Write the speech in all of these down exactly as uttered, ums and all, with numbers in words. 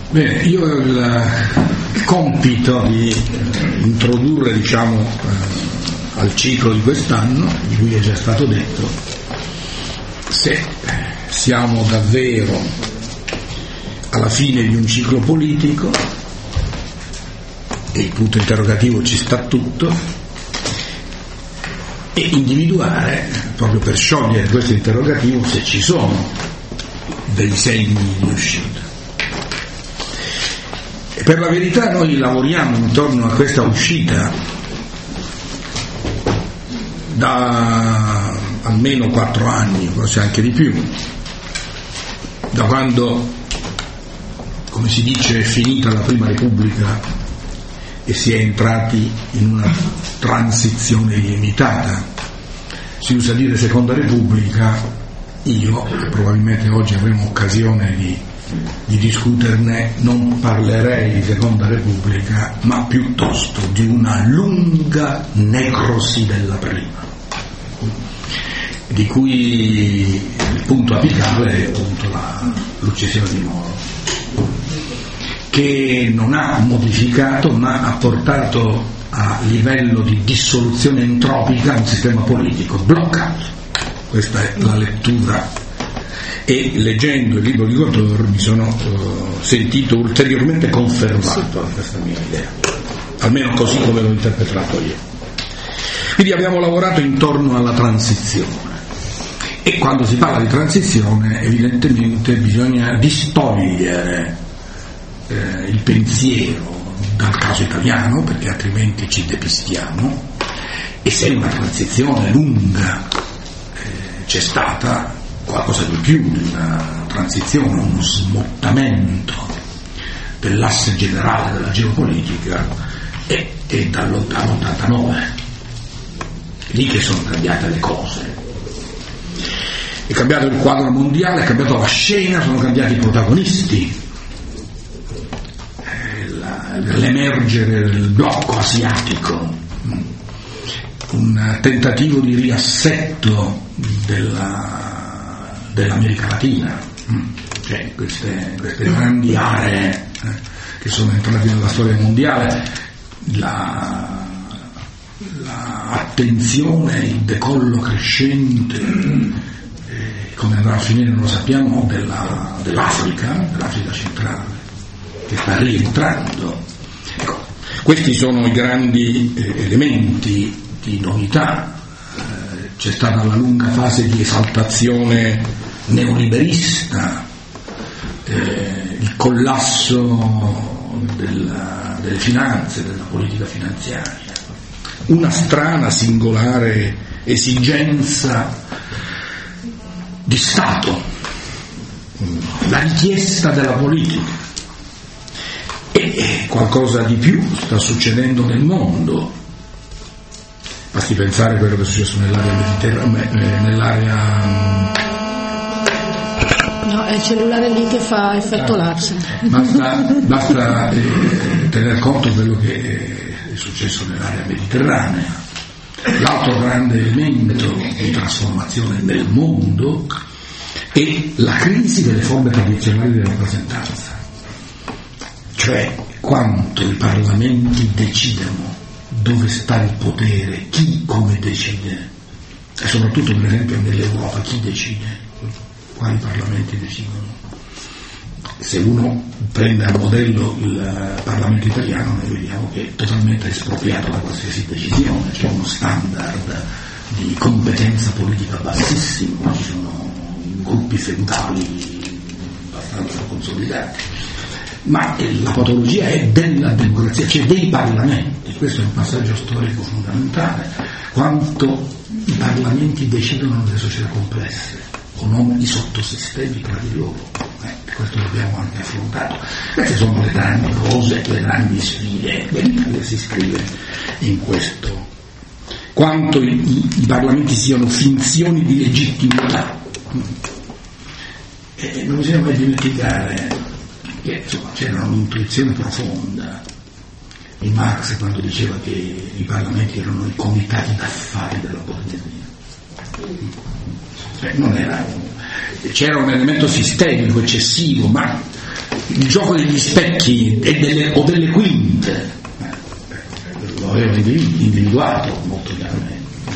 Bene, io ho il compito di introdurre, diciamo, eh, al ciclo di quest'anno, di cui è già stato detto, se siamo davvero alla fine di un ciclo politico, e il punto interrogativo ci sta tutto, e individuare, proprio per sciogliere questo interrogativo, se ci sono dei segni di uscita. E per la verità noi lavoriamo intorno a questa uscita da almeno quattro anni, forse anche di più, da quando, come si dice, è finita la Prima Repubblica e si è entrati in una transizione limitata. Si usa dire Seconda Repubblica, io, e probabilmente oggi avremo occasione di, di discuterne, non parlerei di Seconda Repubblica, ma piuttosto di una lunga necrosi della Prima, di cui il punto apicale è appunto la, l'uccisione di Moro, che non ha modificato ma ha portato a livello di dissoluzione entropica un sistema politico bloccato. Questa è la lettura, e leggendo il libro di Godot mi sono uh, sentito ulteriormente confermato a questa mia idea, almeno così come l'ho interpretato io. Quindi abbiamo lavorato intorno alla transizione, e quando si parla di transizione evidentemente bisogna distogliere eh, il pensiero dal caso italiano, perché altrimenti ci depistiamo, e se una transizione lunga eh, c'è stata, qualcosa di più di una transizione, uno smottamento dell'asse generale della geopolitica, è, è dall'ottantanove, lì che sono cambiate le cose. È cambiato il quadro mondiale, è cambiata la scena, sono cambiati i protagonisti. L'emergere del blocco asiatico, un tentativo di riassetto della, dell'America Latina, cioè queste, queste grandi aree che sono entrate nella storia mondiale, la, la attenzione, il decollo crescente, eh, come andrà a finire non lo sappiamo, della, dell'Africa, dell'Africa centrale, che sta rientrando. Ecco, questi sono i grandi eh, elementi di novità. Eh, c'è stata la lunga fase di esaltazione neoliberista, eh, il collasso della, delle finanze, della politica finanziaria, una strana, singolare esigenza di Stato, la richiesta della politica. E qualcosa di più sta succedendo nel mondo. Basti pensare a quello che è successo nell'area mediterranea, nell'area. No, è il cellulare lì che fa effetto laser. Basta, basta eh, tener conto di quello che è successo nell'area mediterranea. L'altro grande elemento di trasformazione nel mondo è la crisi delle forme tradizionali di rappresentanza. Cioè quanto i parlamenti decidono, dove sta il potere, chi come decide, e soprattutto per esempio nell'Europa chi decide, quali parlamenti decidono. Se uno prende a modello il Parlamento italiano noi vediamo che è totalmente espropriato da qualsiasi decisione, c'è uno standard di competenza politica bassissimo, ci sono gruppi feudali abbastanza consolidati. Ma la patologia è della democrazia, cioè dei parlamenti. Questo è un passaggio storico fondamentale. Quanto i parlamenti decidono delle società complesse, o non i sottosistemi tra di loro. Eh, questo l'abbiamo anche affrontato. Queste sono le grandi cose, le grandi sfide. L'Italia si iscrive in questo. Quanto i, i, i parlamenti siano finzioni di legittimità. E non bisogna mai dimenticare che insomma c'era un'intuizione profonda in Marx quando diceva che i parlamenti erano i comitati d'affari della borghesia. Cioè, non era, c'era un elemento sistemico eccessivo, ma il gioco degli specchi e delle, o delle quinte, eh, lo avevo individuato molto chiaramente.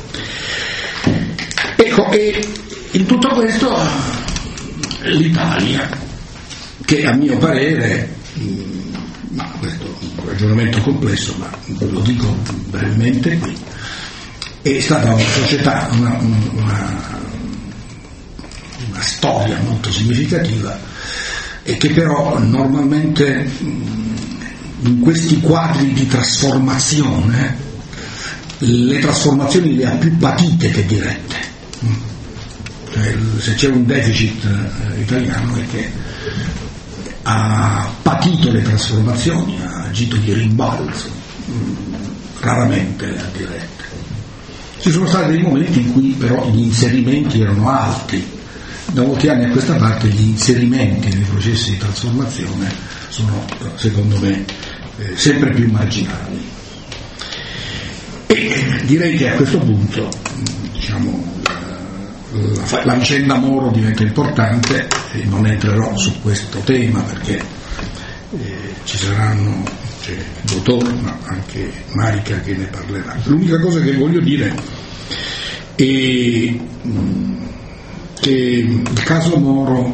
Ecco, e in tutto questo l'Italia, che a mio parere, ma questo è un ragionamento complesso, ma lo dico brevemente qui, è stata una società, una, una, una storia molto significativa, e che però normalmente in questi quadri di trasformazione le trasformazioni le ha più patite che dirette. Cioè, se c'è un deficit italiano è che ha patito le trasformazioni, ha agito di rimbalzo, raramente a dirette. Ci sono stati dei momenti in cui però gli inserimenti erano alti. Da molti anni a questa parte gli inserimenti nei processi di trasformazione sono, secondo me, eh, sempre più marginali. E direi che a questo punto, diciamo, la, la vicenda Moro diventa importante, e non entrerò su questo tema perché eh, ci saranno, c'è il dottor, ma anche Marica che ne parlerà. L'unica cosa che voglio dire è che il caso Moro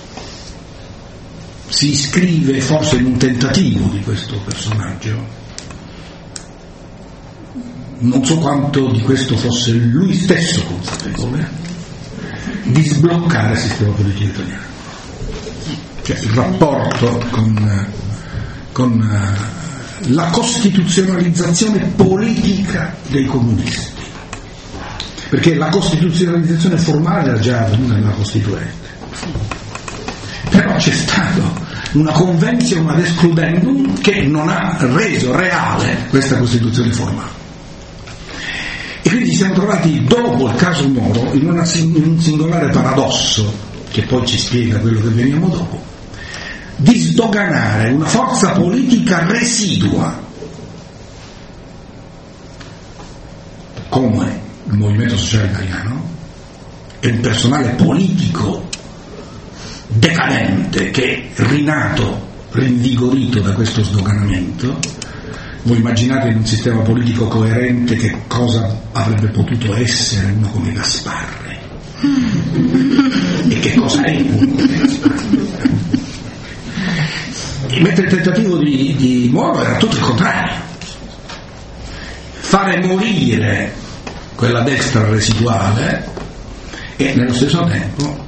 si iscrive forse in un tentativo di questo personaggio, non so quanto di questo fosse lui stesso consapevole, di sbloccare il sistema politico italiano, cioè il rapporto con, con la costituzionalizzazione politica dei comunisti, perché la costituzionalizzazione formale era già avvenuta nella Costituente, però c'è stato una convenzione ad excludendum che non ha reso reale questa Costituzione formale. E quindi ci siamo trovati, dopo il caso Moro, in, una, in un singolare paradosso, che poi ci spiega quello che veniamo dopo, di sdoganare una forza politica residua come il Movimento Sociale Italiano e un personale politico decadente che è rinato, rinvigorito da questo sdoganamento. Voi immaginate in un sistema politico coerente che cosa avrebbe potuto essere uno come Gasparri e che cosa è uno come Gasparri, mentre il tentativo di, di Moro era tutto il contrario: fare morire quella destra residuale e nello stesso tempo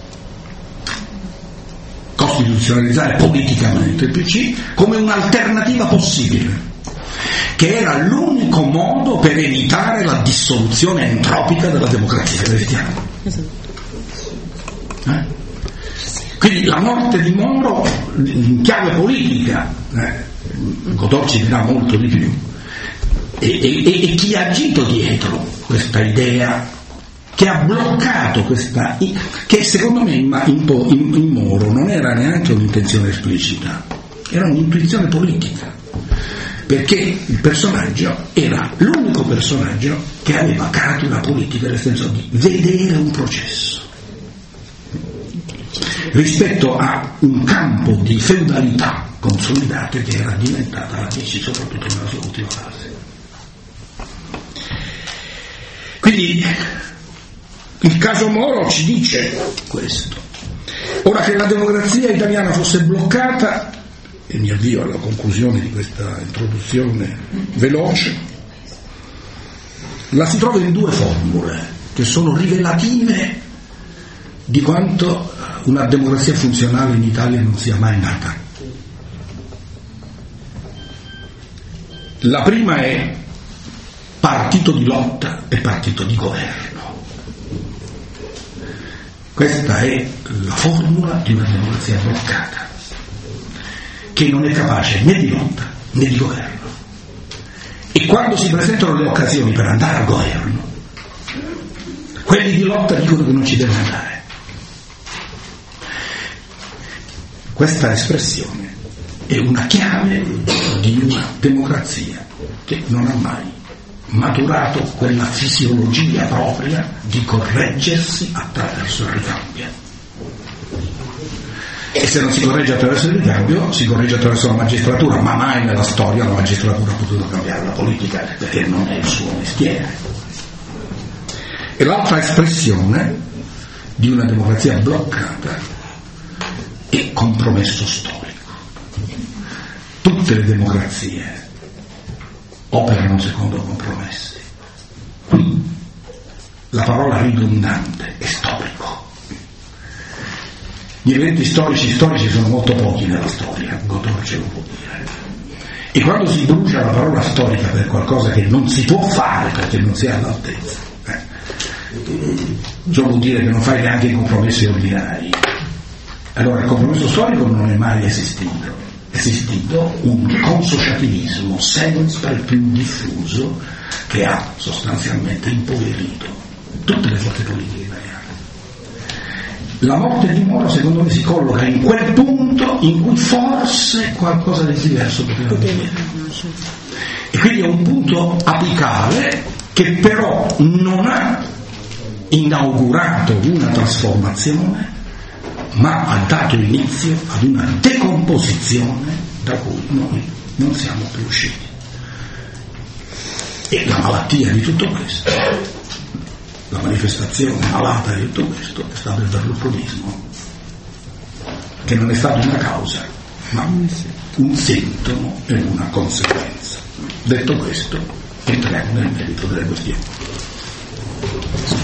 costituzionalizzare politicamente il P C come un'alternativa possibile, che era l'unico modo per evitare la dissoluzione entropica della democrazia cristiana. Eh? Quindi la morte di Moro in chiave politica, eh, Godot ci dirà molto di più, e, e, e chi ha agito dietro questa idea, che ha bloccato questa, che secondo me in, in, in Moro non era neanche un'intenzione esplicita, era un'intuizione politica, perché il personaggio era l'unico personaggio che aveva caratura politica, nel senso di vedere un processo rispetto a un campo di feudalità consolidate che era diventata la P C, soprattutto nella sua ultima fase. Quindi il caso Moro ci dice questo. Ora, che la democrazia italiana fosse bloccata, e mi avvio alla conclusione di questa introduzione veloce, la si trova in due formule che sono rivelative di quanto una democrazia funzionale in Italia non sia mai nata. La prima è partito di lotta e partito di governo. Questa è la formula di una democrazia bloccata, che non è capace né di lotta né di governo. E quando si presentano le occasioni per andare al governo, quelli di lotta dicono che non ci deve andare. Questa espressione è una chiave di una democrazia che non ha mai maturato quella fisiologia propria di correggersi attraverso il ricambio. E se non si corregge attraverso il ricambio, si corregge attraverso la magistratura, ma mai nella storia la magistratura ha potuto cambiare la politica, perché non è il suo mestiere. E l'altra espressione di una democrazia bloccata è compromesso storico. Tutte le democrazie operano secondo compromessi. Qui la parola ridondante è storico. Gli eventi storici storici sono molto pochi nella storia, Godot ce lo può dire. E quando si brucia la parola storica per qualcosa che non si può fare perché non si è all'altezza, eh, ciò vuol dire che non fai neanche i compromessi ordinari. Allora il compromesso storico non è mai esistito, è esistito un consociativismo sempre più diffuso che ha sostanzialmente impoverito tutte le forze politiche italiane. La morte di Moro secondo me si colloca in quel punto in cui forse qualcosa di diverso poteva avvenire, e quindi è un punto apicale che però non ha inaugurato una trasformazione, ma ha dato inizio ad una decomposizione da cui noi non siamo più usciti. E la malattia di tutto questo, la manifestazione malata di tutto questo è stato il berlusconismo, che non è stato una causa ma un sintomo e una conseguenza. Detto questo, entriamo nel merito delle questioni.